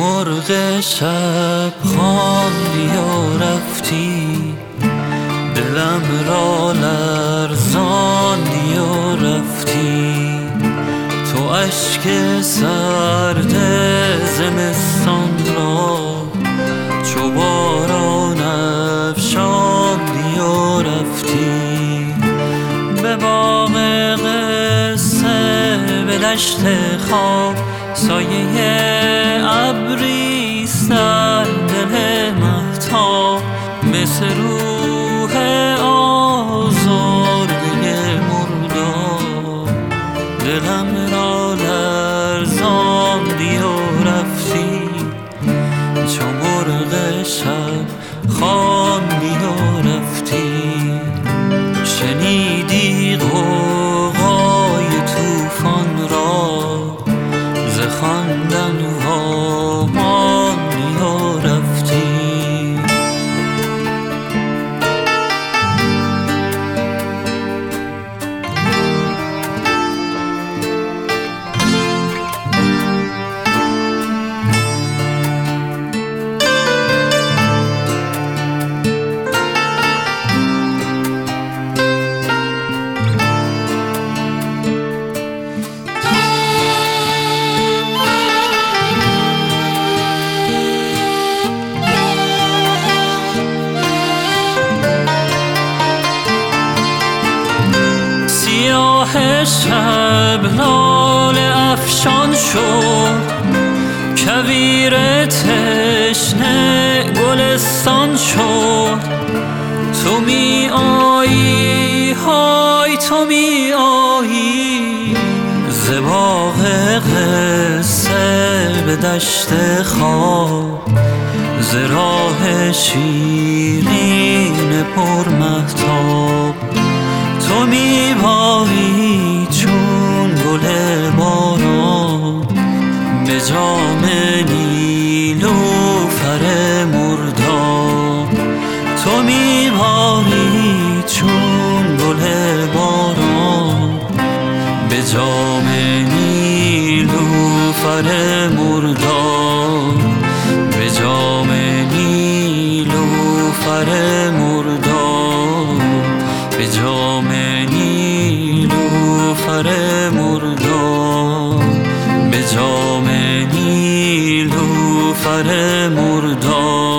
مرغ شب خواندی و رفتی، دلم را لرزاندی و رفتی. تو اشک سرد زمستان را چو باران افشاندی و رفتی. به باغ قصه به دشت خواب سایه ابریست در دل مهتاب، مثل روح آزرده مردار. دلم را لرزاندی و رفتی، چو مرغ شب خواندی و رفتی. شنیدی غوغای طوفان را ز خواندن واماندی و رفتی. سیاه شب لاله افشان شد، کویر تشنه گلستان شد. تو می آیی های تو می آیی، ز باغ قصه به دشت خواب، ز راه شیرین پر مهتاب. تو می باری چون گل باران به جام نیلوفر مرداب. تو می باری چون گل باران به جام نیلوفر مرداب، به جام نیلوفر مرداب، به جام نیلوفر مرداب، به جام نیلوفر مرداب.